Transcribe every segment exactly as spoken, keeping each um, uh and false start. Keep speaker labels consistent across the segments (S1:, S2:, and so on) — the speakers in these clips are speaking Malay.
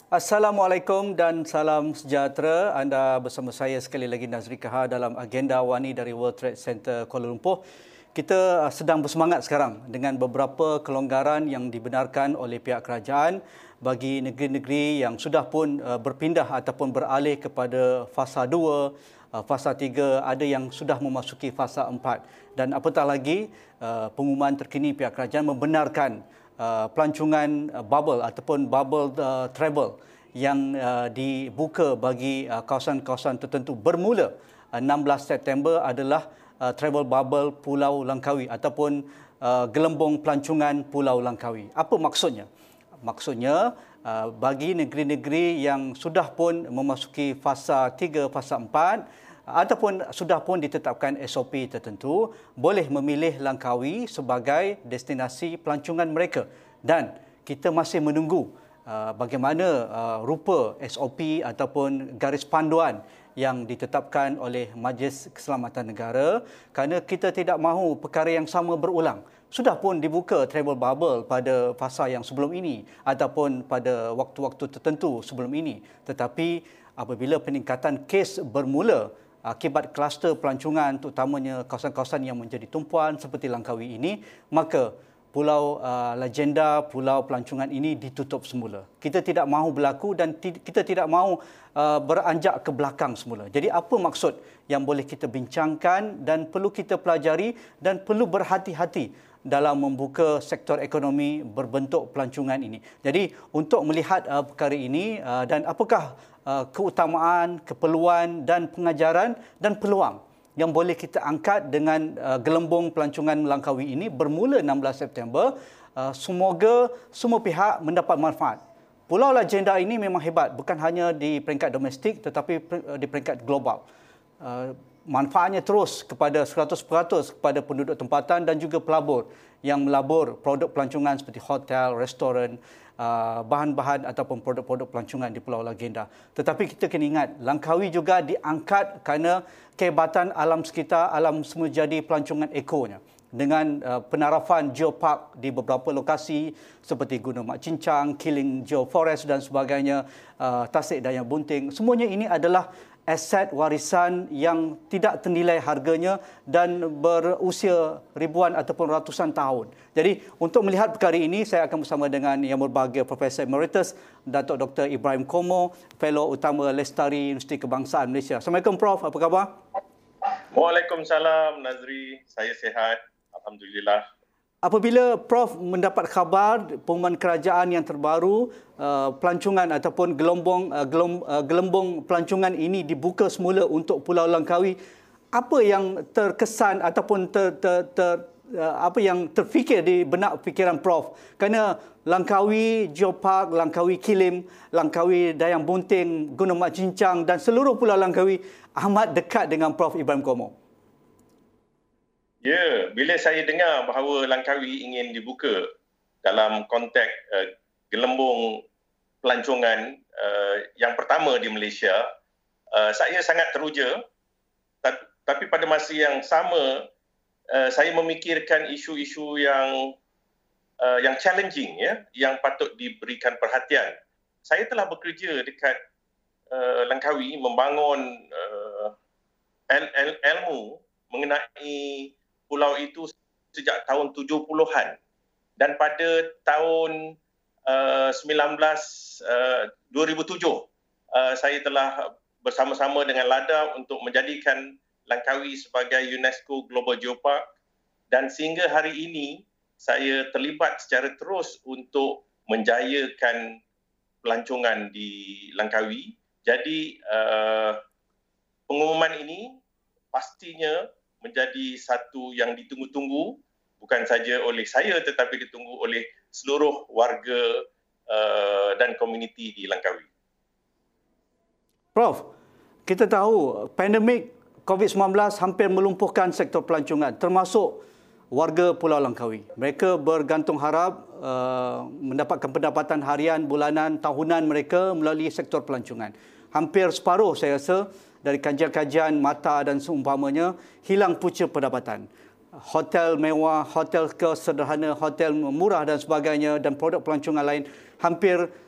S1: Assalamualaikum dan salam sejahtera. Anda bersama saya sekali lagi Nazri Kahar dalam agenda Wani dari World Trade Center Kuala Lumpur. Kita sedang bersemangat sekarang dengan beberapa kelonggaran yang dibenarkan oleh pihak kerajaan bagi negeri-negeri yang sudah pun berpindah ataupun beralih kepada fasa dua, fasa tiga, ada yang sudah memasuki fasa empat. Dan apatah lagi, pengumuman terkini pihak kerajaan membenarkan Uh, pelancongan uh, bubble ataupun bubble uh, travel yang uh, dibuka bagi uh, kawasan-kawasan tertentu bermula uh, enam belas September adalah uh, travel bubble Pulau Langkawi ataupun uh, gelembung pelancongan Pulau Langkawi. Apa maksudnya? Maksudnya uh, bagi negeri-negeri yang sudah pun memasuki fasa tiga, fasa empat ataupun sudah pun ditetapkan S O P tertentu, boleh memilih Langkawi sebagai destinasi pelancongan mereka. Dan kita masih menunggu uh, bagaimana uh, rupa S O P ataupun garis panduan yang ditetapkan oleh Majlis Keselamatan Negara, kerana kita tidak mahu perkara yang sama berulang. Sudah pun dibuka travel bubble pada fasa yang sebelum ini ataupun pada waktu-waktu tertentu sebelum ini. Tetapi apabila peningkatan kes bermula akibat kluster pelancongan, terutamanya kawasan-kawasan yang menjadi tumpuan seperti Langkawi ini, maka Pulau uh, Legenda, Pulau Pelancongan ini ditutup semula. Kita tidak mahu berlaku dan kita tidak mahu uh, beranjak ke belakang semula. Jadi apa maksud yang boleh kita bincangkan dan perlu kita pelajari dan perlu berhati-hati dalam membuka sektor ekonomi berbentuk pelancongan ini. Jadi untuk melihat uh, perkara ini uh, dan apakah uh, keutamaan, keperluan dan pengajaran dan peluang yang boleh kita angkat dengan uh, gelembung pelancongan Langkawi ini bermula enam belas September, uh, semoga semua pihak mendapat manfaat. Pulau Legenda ini memang hebat, bukan hanya di peringkat domestik tetapi di peringkat global. Uh, manfaatnya terus kepada seratus peratus kepada penduduk tempatan dan juga pelabur yang melabur produk pelancongan seperti hotel, restoran, bahan-bahan ataupun produk-produk pelancongan di Pulau Legenda. Tetapi kita kena ingat, Langkawi juga diangkat kerana kehebatan alam sekitar, alam semula jadi pelancongan ekonya. Dengan uh, penarafan geopark di beberapa lokasi seperti Gunung Mak Cincang, Kiling Geoforest dan sebagainya, uh, Tasik Dayang Bunting. Semuanya ini adalah aset warisan yang tidak ternilai harganya dan berusia ribuan ataupun ratusan tahun. Jadi untuk melihat perkara ini, saya akan bersama dengan Yang Berbahagia Profesor Emeritus Datuk Doktor Ibrahim Komo, Fellow Utama Lestari Universiti Kebangsaan Malaysia. Assalamualaikum Prof, apa khabar?
S2: Waalaikumsalam Nazri, saya sihat, alhamdulillah.
S1: Apabila Prof mendapat khabar pengumuman kerajaan yang terbaru, uh, pelancongan ataupun gelembung uh, gelem, uh, gelembung pelancongan ini dibuka semula untuk Pulau Langkawi, apa yang terkesan ataupun ter, ter, ter, uh, apa yang terfikir di benak fikiran Prof? Kerana Langkawi Geopark, Langkawi Kilim, Langkawi Dayang Bunting, Gunung Mak Cincang dan seluruh Pulau Langkawi amat dekat dengan Prof Ibrahim Komo.
S2: Ya, bila saya dengar bahawa Langkawi ingin dibuka dalam konteks uh, gelembung pelancongan uh, yang pertama di Malaysia, uh, saya sangat teruja. Tapi, tapi pada masa yang sama, uh, saya memikirkan isu-isu yang uh, yang challenging, ya, yang patut diberikan perhatian. Saya telah bekerja dekat uh, Langkawi membangun uh, il- il- ilmu mengenai pulau itu sejak tahun tujuh puluhan, dan pada tahun uh, sembilan belas, uh, dua ribu tujuh uh, saya telah bersama-sama dengan LADA untuk menjadikan Langkawi sebagai UNESCO Global Geopark, dan sehingga hari ini saya terlibat secara terus untuk menjayakan pelancongan di Langkawi. Jadi uh, pengumuman ini pastinya menjadi satu yang ditunggu-tunggu, bukan saja oleh saya tetapi ditunggu oleh seluruh warga uh, dan komuniti di Langkawi.
S1: Prof, kita tahu pandemik COVID sembilan belas hampir melumpuhkan sektor pelancongan termasuk warga Pulau Langkawi. Mereka bergantung harap uh, mendapatkan pendapatan harian, bulanan, tahunan mereka melalui sektor pelancongan. Hampir separuh saya rasa dari kajian-kajian mata dan seumpamanya hilang punca pendapatan. Hotel mewah, hotel kesederhana, hotel murah dan sebagainya dan produk pelancongan lain hampir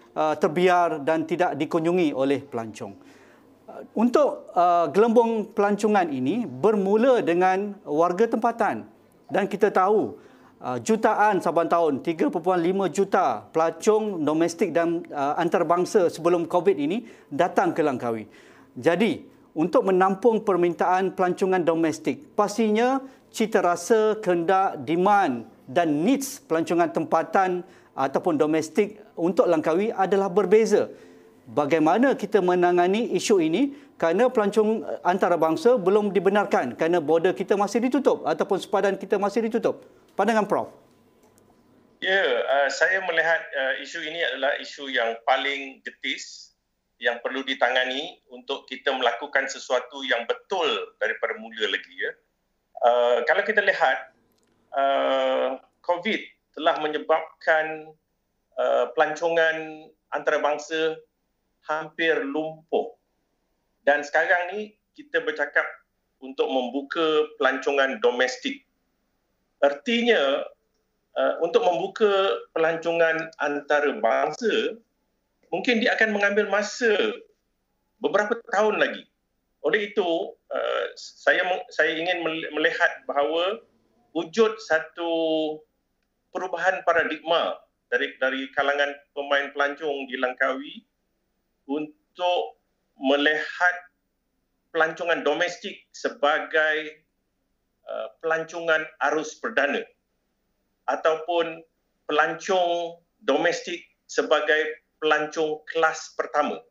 S1: uh, terbiar dan tidak dikunjungi oleh pelancong. Uh, untuk uh, gelembung pelancongan ini bermula dengan warga tempatan dan kita tahu uh, jutaan saban tahun tiga perpuluhan lima juta pelancong domestik dan uh, antarabangsa sebelum COVID ini datang ke Langkawi. Jadi untuk menampung permintaan pelancongan domestik, pastinya cita rasa, kehendak, demand dan needs pelancongan tempatan ataupun domestik untuk Langkawi adalah berbeza. Bagaimana kita menangani isu ini kerana pelancong antarabangsa belum dibenarkan kerana border kita masih ditutup ataupun sepadan kita masih ditutup. Pandangan Prof.
S2: Ya, uh, saya melihat uh, isu ini adalah isu yang paling getis yang perlu ditangani untuk kita melakukan sesuatu yang betul daripada mula lagi, ya. Uh, kalau kita lihat, uh, COVID telah menyebabkan uh, pelancongan antarabangsa hampir lumpuh. Dan sekarang ni kita bercakap untuk membuka pelancongan domestik. Artinya, uh, untuk membuka pelancongan antarabangsa, mungkin dia akan mengambil masa beberapa tahun lagi. Oleh itu, uh, saya saya ingin melihat bahawa wujud satu perubahan paradigma dari dari kalangan pemain pelancong di Langkawi untuk melihat pelancongan domestik sebagai uh, pelancongan arus perdana ataupun pelancong domestik sebagai pelancong kelas pertama.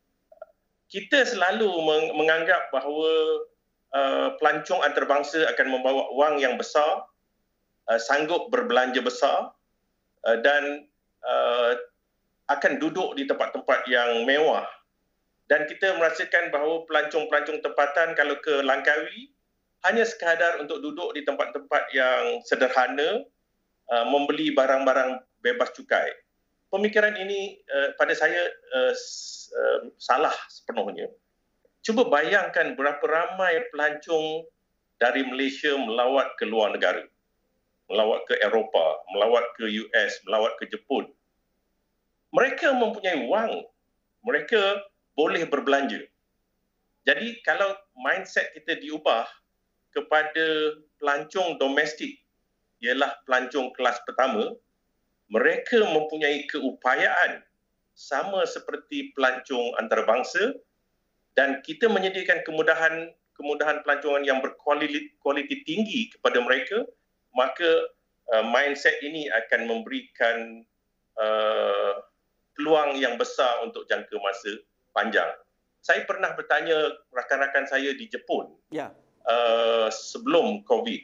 S2: Kita selalu menganggap bahawa uh, pelancong antarabangsa akan membawa wang yang besar, uh, sanggup berbelanja besar uh, dan uh, akan duduk di tempat-tempat yang mewah. Dan kita merasakan bahawa pelancong-pelancong tempatan kalau ke Langkawi hanya sekadar untuk duduk di tempat-tempat yang sederhana, uh, membeli barang-barang bebas cukai. Pemikiran ini uh, pada saya uh, uh, salah sepenuhnya. Cuba bayangkan berapa ramai pelancong dari Malaysia melawat ke luar negara. Melawat ke Eropah, melawat ke U S, melawat ke Jepun. Mereka mempunyai wang. Mereka boleh berbelanja. Jadi kalau mindset kita diubah kepada pelancong domestik ialah pelancong kelas pertama, mereka mempunyai keupayaan sama seperti pelancong antarabangsa dan kita menyediakan kemudahan kemudahan pelancongan yang berkualiti kualiti tinggi kepada mereka, maka uh, mindset ini akan memberikan uh, peluang yang besar untuk jangka masa panjang. Saya pernah bertanya rakan-rakan saya di Jepun
S1: ya.
S2: uh, sebelum COVID.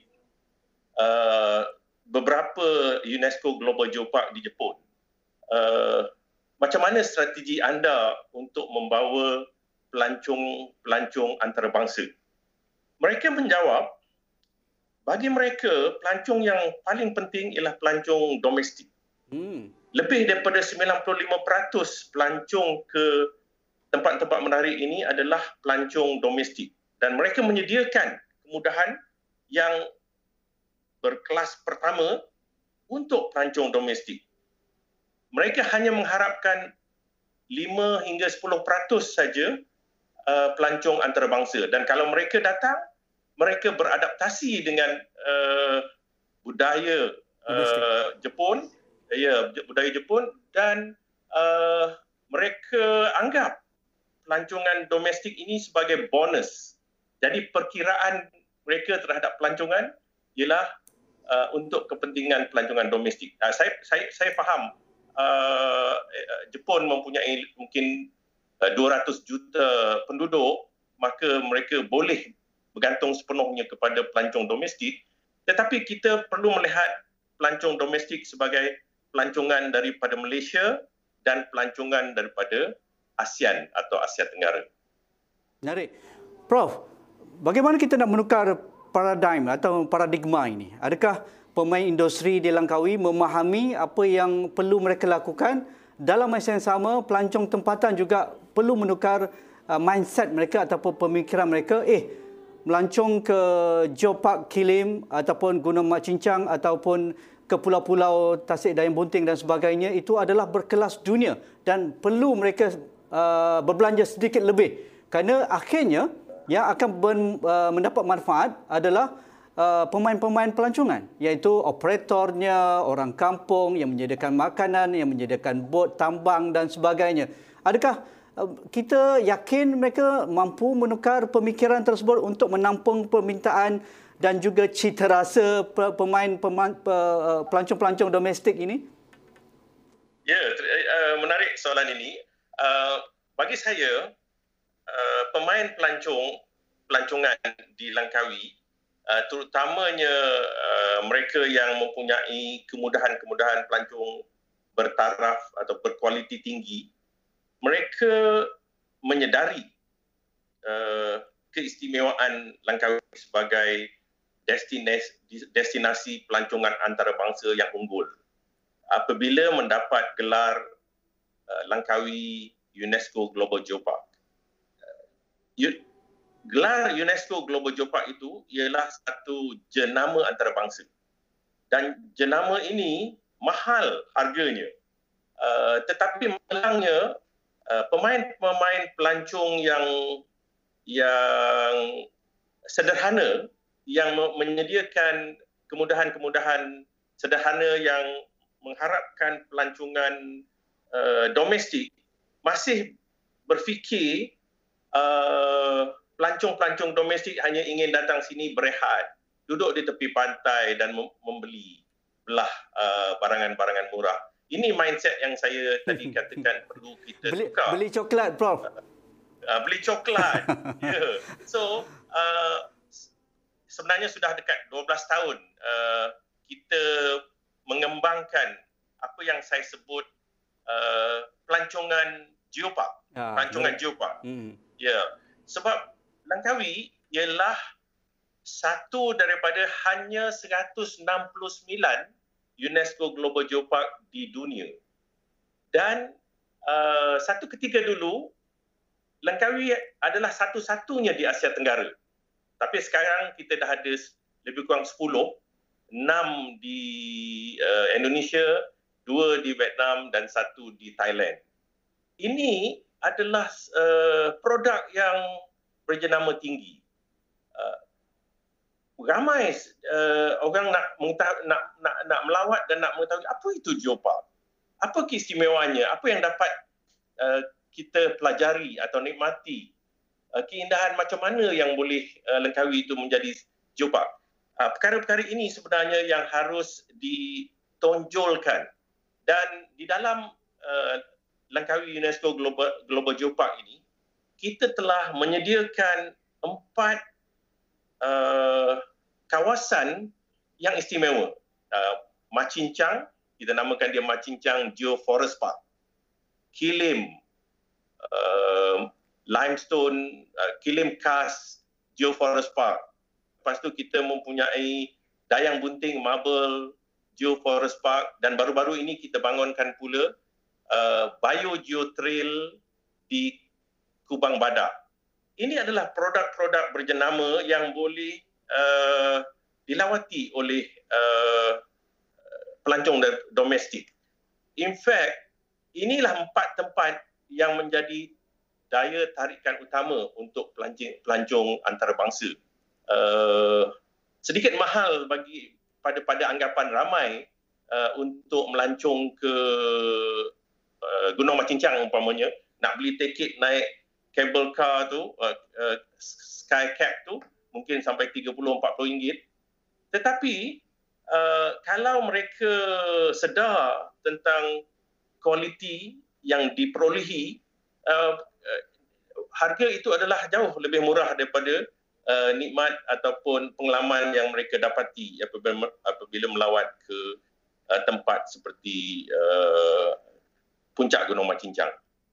S2: Uh, beberapa UNESCO Global Geopark di Jepun. Uh, macam mana strategi anda untuk membawa pelancong-pelancong antarabangsa? Mereka menjawab, bagi mereka pelancong yang paling penting ialah pelancong domestik. Hmm. Lebih daripada sembilan puluh lima peratus pelancong ke tempat-tempat menarik ini adalah pelancong domestik. Dan mereka menyediakan kemudahan yang berkelas pertama untuk pelancong domestik. Mereka hanya mengharapkan lima hingga sepuluh peratus saja uh, pelancong antarabangsa. Dan kalau mereka datang, mereka beradaptasi dengan uh, budaya uh, Jepun, ya budaya Jepun dan uh, mereka anggap pelancongan domestik ini sebagai bonus. Jadi perkiraan mereka terhadap pelancongan ialah Uh, untuk kepentingan pelancongan domestik. Uh, saya saya saya faham uh, Jepun mempunyai mungkin uh, dua ratus juta penduduk, maka mereka boleh bergantung sepenuhnya kepada pelancong domestik. Tetapi kita perlu melihat pelancong domestik sebagai pelancongan daripada Malaysia dan pelancongan daripada ASEAN atau Asia Tenggara.
S1: Menarik. Prof, bagaimana kita nak menukar paradigma atau paradigma ini? Adakah pemain industri di Langkawi memahami apa yang perlu mereka lakukan? Dalam masa yang sama, pelancong tempatan juga perlu menukar uh, mindset mereka ataupun pemikiran mereka. Eh, melancong ke Geopark Kilim ataupun Gunung Mak Cincang ataupun ke ke pulau-pulau Tasik Dayang Bunting dan sebagainya itu adalah berkelas dunia dan perlu mereka uh, berbelanja sedikit lebih kerana akhirnya yang akan ben, uh, mendapat manfaat adalah uh, pemain-pemain pelancongan, iaitu operatornya, orang kampung yang menyediakan makanan, yang menyediakan bot tambang dan sebagainya. Adakah uh, kita yakin mereka mampu menukar pemikiran tersebut untuk menampung permintaan dan juga cita rasa pemain pelancong-pelancong domestik ini?
S2: Ya, menarik soalan ini. Bagi saya, Uh, pemain pelancong pelancongan di Langkawi, uh, terutamanya uh, mereka yang mempunyai kemudahan-kemudahan pelancong bertaraf atau berkualiti tinggi, mereka menyedari uh, keistimewaan Langkawi sebagai destinasi, destinasi pelancongan antarabangsa yang unggul. Apabila mendapat gelar uh, Langkawi UNESCO Global Geopark. Gelar UNESCO Global Geopark itu ialah satu jenama antarabangsa. Dan jenama ini mahal harganya. Uh, tetapi malangnya uh, pemain-pemain pelancong yang yang sederhana, yang menyediakan kemudahan-kemudahan sederhana yang mengharapkan pelancongan uh, domestik, masih berfikir Uh, pelancong-pelancong domestik hanya ingin datang sini berehat, duduk di tepi pantai dan membeli belah uh, barangan-barangan murah. Ini mindset yang saya tadi katakan perlu kita
S1: beli,
S2: tukar.
S1: Beli coklat, Prof.
S2: Uh, uh, beli coklat. Yeah. So, uh, sebenarnya sudah dekat dua belas tahun uh, kita mengembangkan apa yang saya sebut uh, pelancongan geopark. Ah, pelancongan geopark. Hmm. Ya, sebab Langkawi ialah satu daripada hanya seratus enam puluh sembilan UNESCO Global Geopark di dunia. Dan uh, satu ketika dulu, Langkawi adalah satu-satunya di Asia Tenggara. Tapi sekarang kita dah ada lebih kurang sepuluh, enam di uh, Indonesia, dua di Vietnam dan satu di Thailand. Ini adalah uh, produk yang berjenama tinggi. Uh, ramai uh, orang nak, nak nak nak melawat dan nak mengetahui apa itu geopark. Apa keistimewaannya? Apa yang dapat uh, kita pelajari atau nikmati? Uh, keindahan macam mana yang boleh uh, Langkawi itu menjadi geopark? Uh, perkara-perkara ini sebenarnya yang harus ditonjolkan. Dan di dalam uh, Langkawi UNESCO Global, Global Geopark ini, kita telah menyediakan empat uh, kawasan yang istimewa. Uh, Macincang, kita namakan dia Macincang Geoforest Park. Kilim, uh, Limestone, uh, Kilim Karst Geoforest Park. Lepas tu kita mempunyai Dayang Bunting Marble Geoforest Park dan baru-baru ini kita bangunkan pula Uh, Bio Geotrail di Kubang Badak. Ini adalah produk-produk berjenama yang boleh uh, dilawati oleh uh, pelancong domestik. In fact, inilah empat tempat yang menjadi daya tarikan utama untuk pelancong, pelancong antarabangsa. Uh, sedikit mahal bagi pada pada anggapan ramai uh, untuk melancong ke Uh, Gunung Macincang umpamanya, nak beli tiket naik cable car tu, uh, uh, sky cab tu, mungkin sampai tiga puluh empat puluh ringgit. Tetapi, uh, kalau mereka sedar tentang kualiti yang diperolehi, uh, uh, harga itu adalah jauh lebih murah daripada uh, nikmat ataupun pengalaman yang mereka dapati apabila, apabila melawat ke uh, tempat seperti uh, Puncak Gunung Macincang.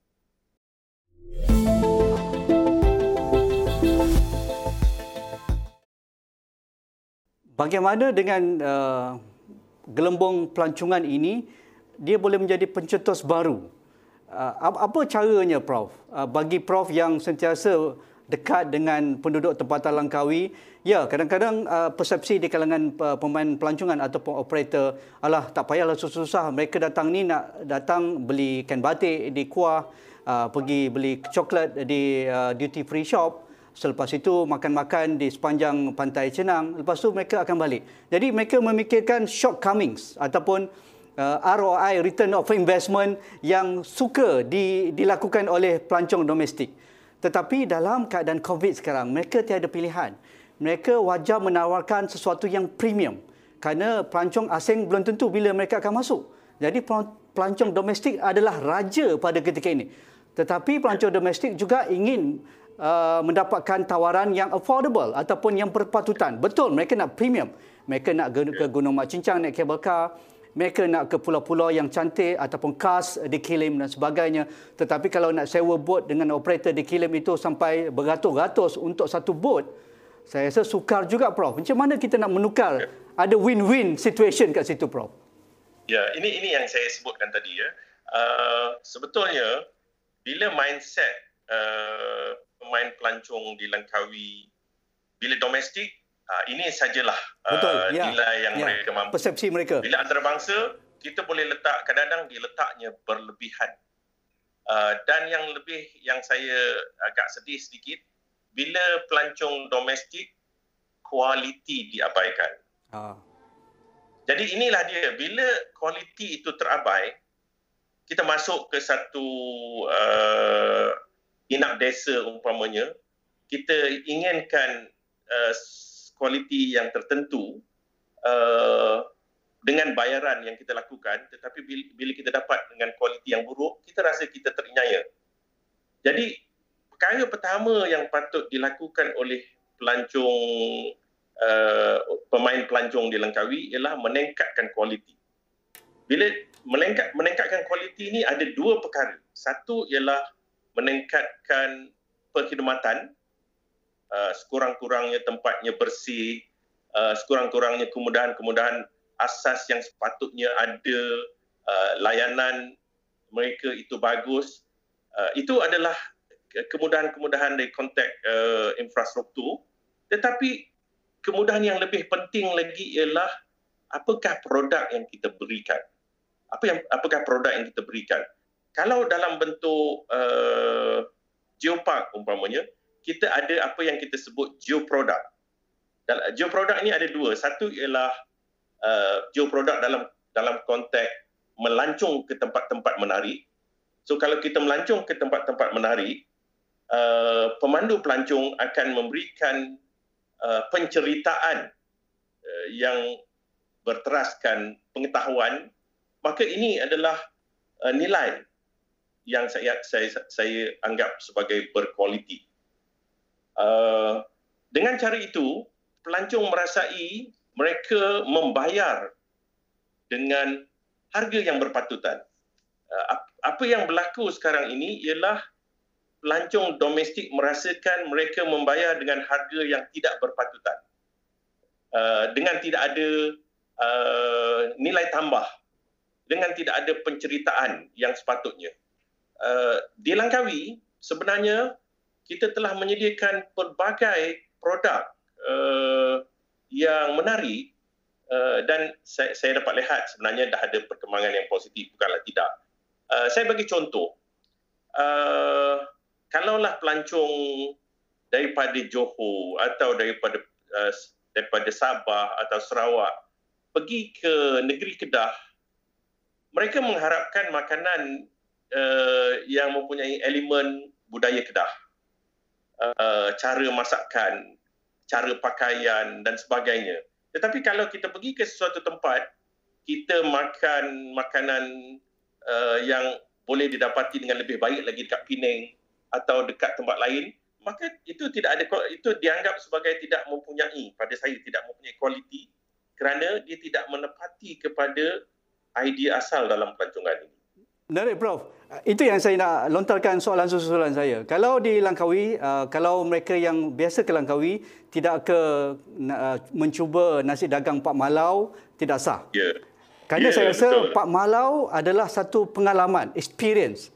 S1: Bagaimana dengan uh, gelembung pelancongan ini, dia boleh menjadi pencetus baru? Uh, apa caranya, Prof? Uh, bagi Prof yang sentiasa dekat dengan penduduk tempatan Langkawi. Ya, kadang-kadang uh, persepsi di kalangan uh, pemain pelancongan ataupun operator, alah tak payahlah susah-susah, mereka datang ni nak datang beli kain batik di Kuah, uh, pergi beli coklat di uh, duty free shop, selepas itu makan-makan di sepanjang pantai Cenang, lepas tu mereka akan balik. Jadi mereka memikirkan shortcomings ataupun uh, R O I, return of investment, yang suka di, dilakukan oleh pelancong domestik. Tetapi dalam keadaan COVID sekarang, mereka tiada pilihan. Mereka wajar menawarkan sesuatu yang premium. Kerana pelancong asing belum tentu bila mereka akan masuk. Jadi pelancong domestik adalah raja pada ketika ini. Tetapi pelancong domestik juga ingin uh, mendapatkan tawaran yang affordable ataupun yang berpatutan. Betul, mereka nak premium. Mereka nak ke Gunung Mak Cincang naik cable car. Mereka nak ke pulau-pulau yang cantik ataupun cars di Kilim dan sebagainya. Tetapi kalau nak sewa bot dengan operator di Kilim itu sampai beratus-ratus untuk satu bot, saya rasa sukar juga, Prof. Macam mana kita nak menukar? Ya. Ada win-win situation kat situ, Prof.
S2: Ya, ini ini yang saya sebutkan tadi ya. Uh, sebetulnya bila mindset uh, pemain pelancong di Langkawi, bila domestik, Uh, ini sajalah uh, ya. nilai yang ya. mereka mampu.
S1: Persepsi mereka.
S2: Bila antarabangsa, kita boleh letak, kadang-kadang diletaknya berlebihan. Uh, dan yang lebih, yang saya agak sedih sedikit, bila pelancong domestik, kualiti diabaikan. Ah. Jadi inilah dia, bila kualiti itu terabai, kita masuk ke satu uh, inap desa umpamanya, kita inginkan uh, kualiti yang tertentu uh, dengan bayaran yang kita lakukan, tetapi bila, bila kita dapat dengan kualiti yang buruk, kita rasa kita terinyaya. Jadi perkara pertama yang patut dilakukan oleh pelancong, uh, pemain pelancong di Langkawi ialah meningkatkan kualiti. Bila meningkat, meningkatkan kualiti ini ada dua perkara. Satu ialah meningkatkan perkhidmatan. Uh, sekurang-kurangnya tempatnya bersih, uh, sekurang-kurangnya kemudahan-kemudahan asas yang sepatutnya ada, uh, layanan mereka itu bagus. Uh, itu adalah kemudahan-kemudahan dari konteks uh, infrastruktur. Tetapi kemudahan yang lebih penting lagi ialah apakah produk yang kita berikan. Apa yang apakah produk yang kita berikan? Kalau dalam bentuk uh, geopark umpamanya, kita ada apa yang kita sebut geoproduk. Geoproduk ini ada dua. Satu ialah uh, geoproduk dalam dalam konteks melancong ke tempat-tempat menarik. So kalau kita melancong ke tempat-tempat menarik, uh, pemandu pelancong akan memberikan uh, penceritaan uh, yang berteraskan pengetahuan, maka ini adalah uh, nilai yang saya saya saya anggap sebagai berkualiti. Uh, dengan cara itu, pelancong merasai mereka membayar dengan harga yang berpatutan. Uh, apa yang berlaku sekarang ini ialah pelancong domestik merasakan mereka membayar dengan harga yang tidak berpatutan. Uh, dengan tidak ada uh, nilai tambah, dengan tidak ada penceritaan yang sepatutnya. Uh, di Langkawi, sebenarnya kita telah menyediakan pelbagai produk uh, yang menarik uh, dan saya, saya dapat lihat sebenarnya dah ada perkembangan yang positif, bukanlah tidak. Uh, saya bagi contoh, uh, kalaulah pelancong daripada Johor atau daripada uh, daripada Sabah atau Sarawak pergi ke negeri Kedah, mereka mengharapkan makanan uh, yang mempunyai elemen budaya Kedah. Uh, cara masakan, cara pakaian dan sebagainya. Tetapi kalau kita pergi ke sesuatu tempat, kita makan makanan uh, yang boleh didapati dengan lebih baik lagi dekat Penang atau dekat tempat lain, maka itu tidak ada, itu dianggap sebagai tidak mempunyai, pada saya tidak mempunyai kualiti kerana dia tidak menepati kepada idea asal dalam pelancongan ini.
S1: Menarik, Prof. Itu yang saya nak lontarkan soalan susulan saya. Kalau di Langkawi, uh, kalau mereka yang biasa ke Langkawi tidak ke uh, mencuba nasi dagang Pak Malau, tidak sah.
S2: Ya. Yeah.
S1: Kerana yeah, saya rasa
S2: betul.
S1: Pak Malau adalah satu pengalaman, experience.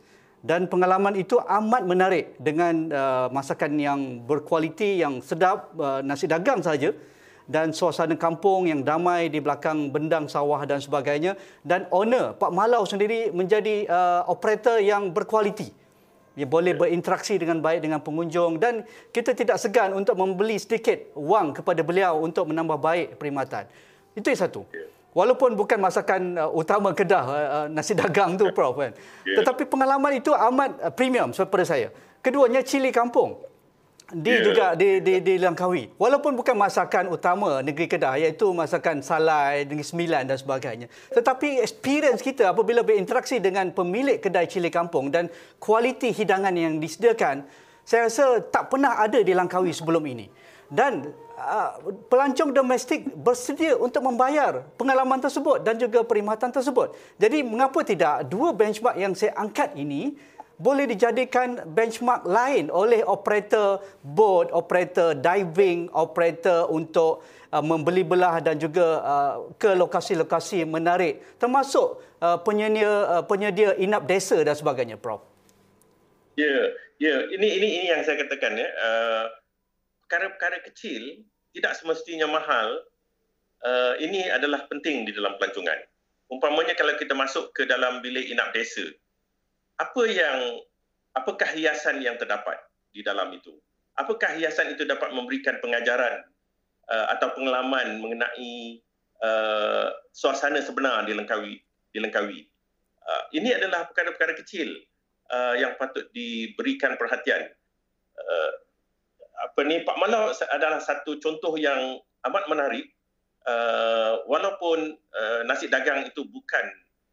S1: Dan pengalaman itu amat menarik dengan uh, masakan yang berkualiti, yang sedap, uh, nasi dagang saja, dan suasana kampung yang damai di belakang bendang sawah dan sebagainya. Dan owner Pak Malau sendiri menjadi uh, operator yang berkualiti. Dia boleh berinteraksi dengan baik dengan pengunjung dan kita tidak segan untuk membeli sedikit wang kepada beliau untuk menambah baik perkhidmatan. Itu yang satu. Walaupun bukan masakan uh, utama Kedah, uh, nasi dagang tu, Prof, kan. Yeah. Tetapi pengalaman itu amat uh, premium daripada saya. Keduanya, cili kampung. Di yeah. juga di, di, di Langkawi. Walaupun bukan masakan utama negeri Kedah, iaitu masakan Salai, Negeri Sembilan dan sebagainya. Tetapi experience kita apabila berinteraksi dengan pemilik kedai cili kampung dan kualiti hidangan yang disediakan, saya rasa tak pernah ada di Langkawi sebelum ini. Dan uh, pelancong domestik bersedia untuk membayar pengalaman tersebut dan juga perkhidmatan tersebut. Jadi mengapa tidak dua benchmark yang saya angkat ini boleh dijadikan benchmark lain oleh operator boat, operator diving, operator untuk uh, membeli belah dan juga uh, ke lokasi-lokasi menarik, termasuk uh, penyedia uh, penyedia inap desa dan sebagainya, Prof.
S2: Ya, yeah, ya, yeah. ini ini ini yang saya katakan ya. Uh... Perkara-perkara kecil tidak semestinya mahal. Uh, ini adalah penting di dalam pelancongan. Umpamanya kalau kita masuk ke dalam bilik inap desa, apa yang apakah hiasan yang terdapat di dalam itu? Apakah hiasan itu dapat memberikan pengajaran uh, atau pengalaman mengenai uh, suasana sebenar di Langkawi? Di Langkawi. Uh, ini adalah perkara-perkara kecil uh, yang patut diberikan perhatian. Uh, apa ni, Pak Malau adalah satu contoh yang amat menarik. Uh, walaupun uh, nasi dagang itu bukan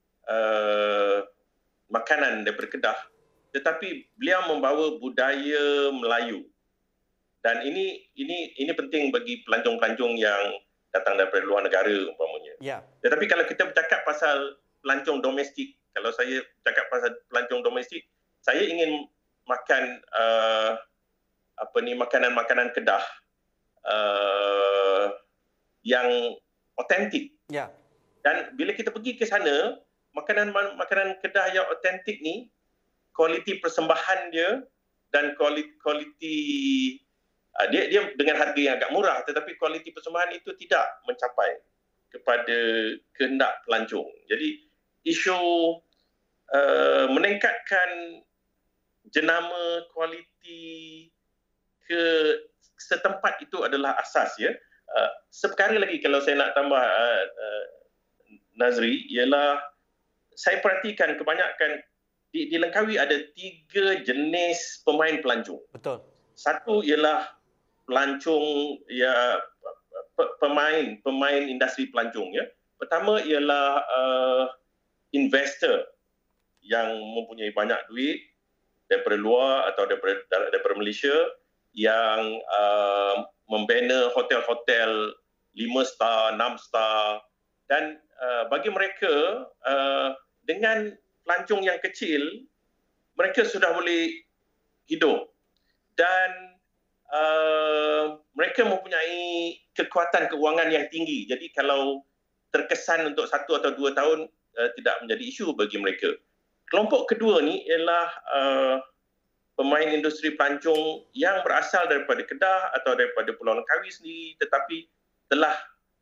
S2: uh, makanan daripada Kedah, tetapi beliau membawa budaya Melayu. Dan ini ini ini penting bagi pelancong-pelancong yang datang daripada luar negara umpamanya. Ya. Tetapi kalau kita bercakap pasal pelancong domestik, kalau saya cakap pasal pelancong domestik, saya ingin makan uh, apa ni makanan-makanan Kedah uh, yang otentik. Ya. Dan bila kita pergi ke sana, makanan-makanan Kedah yang otentik ni, kualiti persembahan dia dan kualiti, kualiti uh, dia dia dengan harga yang agak murah, tetapi kualiti persembahan itu tidak mencapai kepada kehendak pelancong. Jadi isu uh, meningkatkan jenama kualiti ke setempat itu adalah asas ya. Uh, seperkara lagi kalau saya nak tambah uh, uh, Nazri, ialah saya perhatikan kebanyakan di, di Langkawi ada tiga jenis pemain pelancong. Betul. Satu ialah pelancong ya pemain pemain industri pelancong ya. Pertama ialah uh, investor yang mempunyai banyak duit daripada luar atau daripada daripada Malaysia, yang uh, membina hotel-hotel lima star, enam star, dan uh, bagi mereka uh, dengan pelancong yang kecil mereka sudah boleh hidup dan uh, mereka mempunyai kekuatan keuangan yang tinggi. Jadi kalau terkesan untuk satu atau dua tahun uh, tidak menjadi isu bagi mereka. Kelompok kedua ni ialah uh, pemain industri pelancong yang berasal daripada Kedah atau daripada Pulau Langkawi sendiri, tetapi telah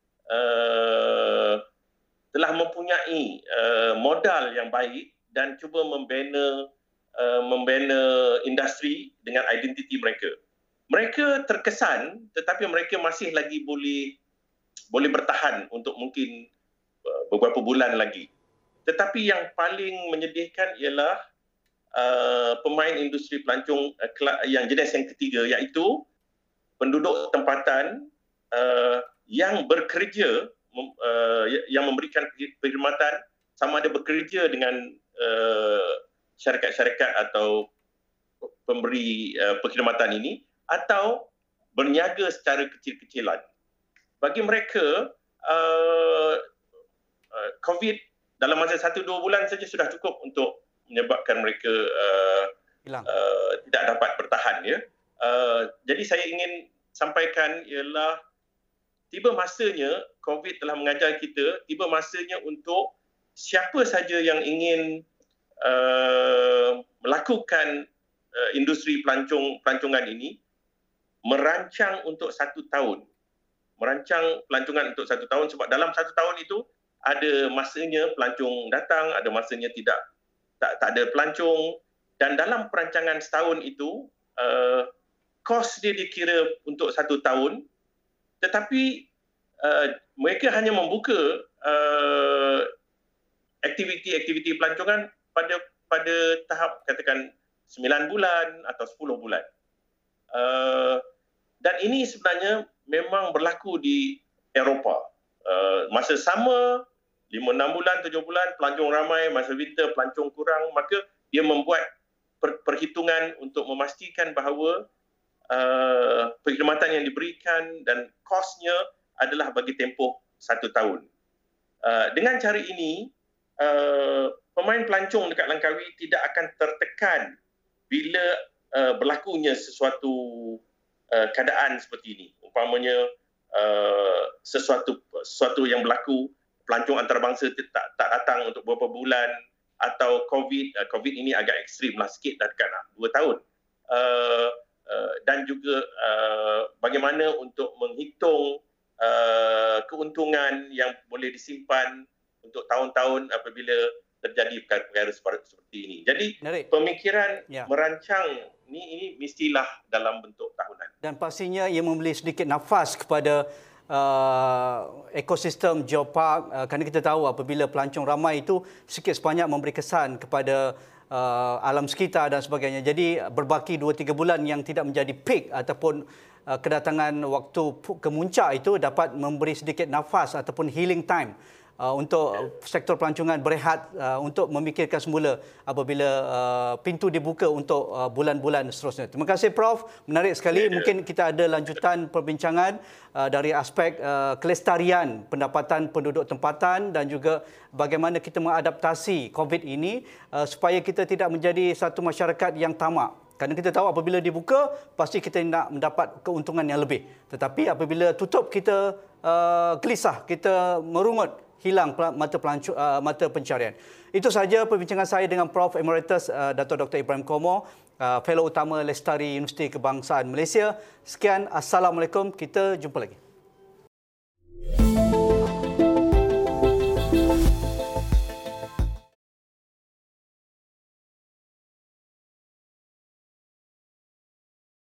S2: uh, telah mempunyai uh, modal yang baik dan cuba membina uh, membina industri dengan identiti mereka. Mereka terkesan, tetapi mereka masih lagi boleh boleh bertahan untuk mungkin uh, beberapa bulan lagi. Tetapi yang paling menyedihkan ialah Uh, pemain industri pelancong uh, yang jenis yang ketiga, iaitu penduduk tempatan uh, yang bekerja, uh, yang memberikan perkhidmatan, sama ada bekerja dengan uh, syarikat-syarikat atau pemberi uh, perkhidmatan ini atau berniaga secara kecil-kecilan. Bagi mereka, uh, uh, COVID dalam masa satu dua bulan saja sudah cukup untuk menyebabkan mereka uh, uh, tidak dapat bertahan ya. Uh, jadi saya ingin sampaikan ialah tiba masanya COVID telah mengajar kita, tiba masanya untuk siapa saja yang ingin uh, melakukan uh, industri pelancong pelancongan ini merancang untuk satu tahun. Merancang pelancongan untuk satu tahun sebab dalam satu tahun itu ada masanya pelancong datang, ada masanya tidak tak, tak ada pelancong, dan dalam perancangan setahun itu uh, kos dia dikira untuk satu tahun, tetapi uh, mereka hanya membuka uh, aktiviti-aktiviti pelancongan pada pada tahap katakan sembilan bulan atau sepuluh bulan. Uh, dan ini sebenarnya memang berlaku di Eropah. Uh, masa sama, lima enam bulan, tujuh bulan, pelancong ramai, masa winter pelancong kurang, maka dia membuat per- perhitungan untuk memastikan bahawa uh, perkhidmatan yang diberikan dan kosnya adalah bagi tempoh satu tahun. Uh, dengan cara ini, uh, pemain pelancong dekat Langkawi tidak akan tertekan bila uh, berlakunya sesuatu uh, keadaan seperti ini. Umpamanya uh, sesuatu sesuatu yang berlaku, pelancong antarabangsa tak, tak datang untuk beberapa bulan, atau COVID, uh, COVID ini agak ekstrim lah sikit dah dekat lah, dua tahun. Uh, uh, dan juga uh, bagaimana untuk menghitung uh, keuntungan yang boleh disimpan untuk tahun-tahun apabila terjadi perkara-perkara seperti ini. Jadi Menarik. pemikiran ya. merancang ini, ini mestilah dalam bentuk tahunan.
S1: Dan pastinya ia memberi sedikit nafas kepada Uh, ekosistem geopark, uh, kerana kita tahu apabila pelancong ramai itu sikit sebanyak memberi kesan kepada uh, alam sekitar dan sebagainya. Jadi berbaki dua tiga bulan yang tidak menjadi peak ataupun uh, kedatangan waktu kemuncak itu dapat memberi sedikit nafas ataupun healing time Uh, untuk sektor pelancongan berehat uh, untuk memikirkan semula apabila uh, pintu dibuka untuk uh, bulan-bulan seterusnya. Terima kasih Prof, menarik sekali. Mungkin kita ada lanjutan perbincangan uh, dari aspek uh, kelestarian pendapatan penduduk tempatan dan juga bagaimana kita mengadaptasi COVID ini uh, supaya kita tidak menjadi satu masyarakat yang tamak. Kerana kita tahu apabila dibuka, pasti kita nak mendapat keuntungan yang lebih. Tetapi apabila tutup, kita uh, gelisah, kita merungut, hilang mata pelancu, uh, mata pencarian. Itu sahaja perbincangan saya dengan Prof Emeritus uh, Dato' Doktor Ibrahim Komo, uh, Fellow Utama Lestari Universiti Kebangsaan Malaysia. Sekian, Assalamualaikum. Kita jumpa lagi.